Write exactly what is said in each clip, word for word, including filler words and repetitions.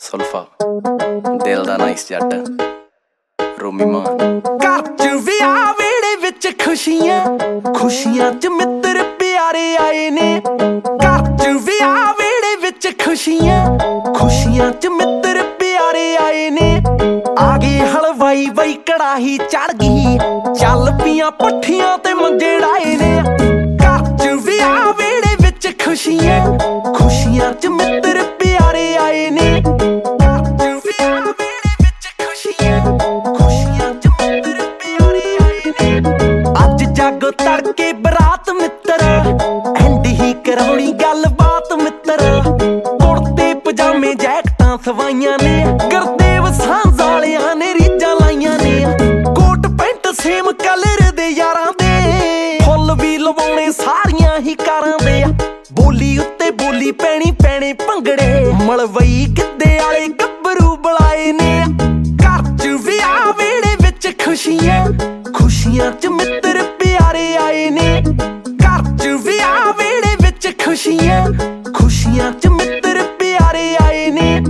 ਸੁਲਫਾ ਦਿਲ ਦਾ ਨਾਈਸ ਜੱਟ ਰੋਮੀ ਮਾਨ। ਘਰ ਚ ਵਿਆਹ ਵੇੜੇ ਵਿੱਚ ਖੁਸ਼ੀਆਂ ਖੁਸ਼ੀਆਂ ਚ ਮਿੱਤਰ ਪਿਆਰੇ ਆਏ ਨੇ। ਘਰ ਚ ਵਿਆਹ ਵੇੜੇ ਵਿੱਚ ਖੁਸ਼ੀਆਂ ਖੁਸ਼ੀਆਂ ਚ ਮਿੱਤਰ ਪਿਆਰੇ ਆਏ ਨੇ। ਆ ਗਈ ਹਲਵਾਈ ਬਈ ਕੜਾਹੀ ਚੜ ਗਈ ਚੱਲ ਪੀਆਂ ਪੱਠੀਆਂ ਤੇ ਮੰਜੇ ਡਾਏ ਨੇ। ਘਰ ਚ ਵਿਆਹ ਵੇੜੇ ਵਿੱਚ ਖੁਸ਼ੀਆਂ ਖੁਸ਼ੀਆਂ ਚ ਮਿੱਤਰ ਪਿਆਰੇ ਆਏ ਨੇ। ਜਾਗੋ ਤੜਕੇ ਬਰਾਤ ਮਿੱਤਰ ਐਂਡ ਹੀ ਕਰਾਉਣੀ ਗੱਲ ਬਾਤ ਮਿੱਤਰ। ਕੁੜਤੇ ਪਜਾਮੇ ਜੈਕਟਾਂ ਸਵਾਈਆਂ ਨੇ ਗੁਰਦੇਵ ਸਾਂਝ ਵਾਲਿਆਂ ਨੇ ਰੀਝਾਂ ਲਾਈਆਂ ਨੇ। ਕੋਟ ਪੈਂਟ ਸੇਮ ਕਲਰ ਦੇ ਯਾਰਾਂ ਦੇ ਫੁੱਲ ਵੀ ਲਵਾਉਣੇ ਸਾਰੀਆਂ ਹੀ ਕਾਰਾਂ ਦੇ। ਬੋਲੀ ਉੱਤੇ ਬੋਲੀ ਪੈਣੀ ਪੈਣੇ ਭੰਗੜੇ ਮਲਵਈ ਗਿੱਧੇ ਵਾਲੇ ਗੱਭਰੂ ਬੁਲਾਏ ਨੇ। ਘਰ ਚ ਵਿਆਹ ਵੇੜੇ ਵਿੱਚ ਖੁਸ਼ੀਆਂ ਖੁਸ਼ੀਆਂ ਚ ਮਿੱਤਰ ਪਿਆਰੇ ਆਏ ਨੇ। ਘਰ ਚ ਵਿਆਹ ਵੇੜੇ ਵਿੱਚ ਖੁਸ਼ੀਆਂ ਖੁਸ਼ੀਆਂ ਚ ਮਿੱਤਰ ਪਿਆਰੇ ਆਏ ਨੇ।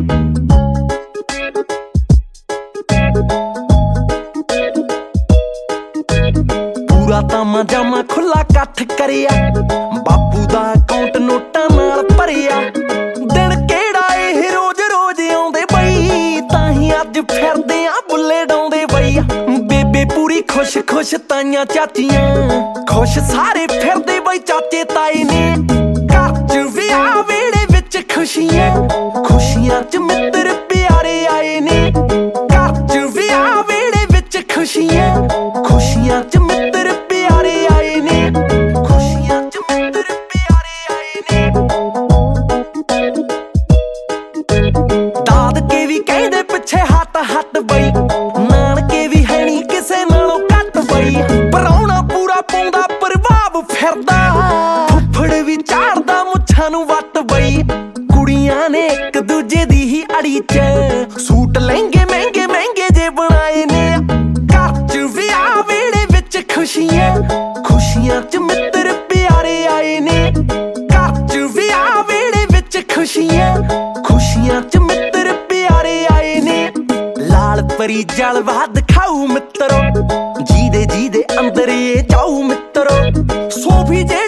ਪੂਰਾ ਤਾਮਾ ਜਾਮਾ ਖੁੱਲਾ ਇਕੱਠ ਕਰਿਆ ਬਾਪੂ ਦਾ ਅਕਾਊਂਟ ਨੋਟਾਂ ਨਾਲ ਭਰਿਆ। ਦਿਨ ਕਿਹੜਾ ਇਹ ਰੋਜ਼ ਰੋਜ਼ ਆਉਂਦੇ ਬਈ ਤਾਂ ਹੀ ਅੱਜ ਫਿਰਦੇ ਆ ਬੁੱਲੇ ਡਾਉਂਦੇ ਬਈ। ਬੇਬੇ ਪੂਰੀ ਖੁਸ਼ ਖੁਸ਼ ਤਾਈਆਂ ਚਾਚੀਆਂ ਖੁਸ਼ ਸਾਰੇ ਫਿਰਦੇ ਬਈ ਚਾਚੇ ਤਾਏ ਨੇ। ਘਰ ਚ ਵਿਆਹ ਵੇੜੇ ਵਿੱਚ ਖੁਸ਼ੀਆਂ ਖੁਸ਼ੀਆਂ ਚ ਮਿੱਤਰ ਪਿਆਰੇ ਆਏ ਨੇ। ਘਰ ਚ ਵਿਆਹ ਵੇੜੇ ਵਿੱਚ ਖੁਸ਼ੀਆਂ ਖੁਸ਼ੀਆਂ ਚ ਮਿੱਤਰ ਪਿਆਰੇ ਆਏ ਨੇ। ਖੁਸ਼ੀਆਂ ਚ ਮਿੱਤਰ ਪਿਆਰੇ ਆਏ ਨੇ। ਦਾਦਕੇ ਵੀ ਕਹਿੰਦੇ ਪਿੱਛੇ ਹੱਟ ਹੱਟ ਬਈ ਨਾਨਕੇ ਵੀ ਹੈ ਨੀ ਕਿਸੇ ਨਾਲੋਂ ਘੱਟ ਬਈ। ਪਰਾਉਣਾ ਪੂਰਾ ਪਾਉਂਦਾ ਪ੍ਰਭਾਵ ਫਿਰਦਾ ਫੁੱਫੜ ਵੀ ਝਾੜਦਾ ਮੁੱਛਾਂ ਨੂੰ ਵੱਟ ਬਈ। ਕੁੜੀਆਂ ਨੇ ਇੱਕ ਦੂਜੇ ਦੀ ਹੀ ਅੜੀ ਚ ਸੂਟ ਲਹਿੰਗੇ ਮਹਿੰਗੇ ਮਹਿੰਗੇ ਜੇ ਬਣਾਏ ਨੇ। ਘਰ ਚ ਵਿਆਹ ਵੇੜੇ ਵਿੱਚ ਖੁਸ਼ੀਆਂ ਖੁਸ਼ੀਆਂ ਚ ਮਿੱਤਰ ਪਿਆਰੇ ਆਏ ਨੇ। ਘਰ ਚ ਵਿਆਹ ਵੇੜੇ ਵਿੱਚ ਖੁਸ਼ੀਆਂ ਖੁਸ਼ੀਆਂ ਚ ਮਿੱਤਰ ਪਿਆਰੇ ਆਏ ਨੇ। ਲਾਲ ਪਰੀ ਜਲਵਾ ਦਿਖਾਊ ਮਿੱਤਰੋ ਜਿਹਦੇ ਜਿਹਦੇ ਅੰਦਰ ਇਹ ਜਾਊ ਮਿੱਤਰੋ। ਸੋਫੀ ਜੇ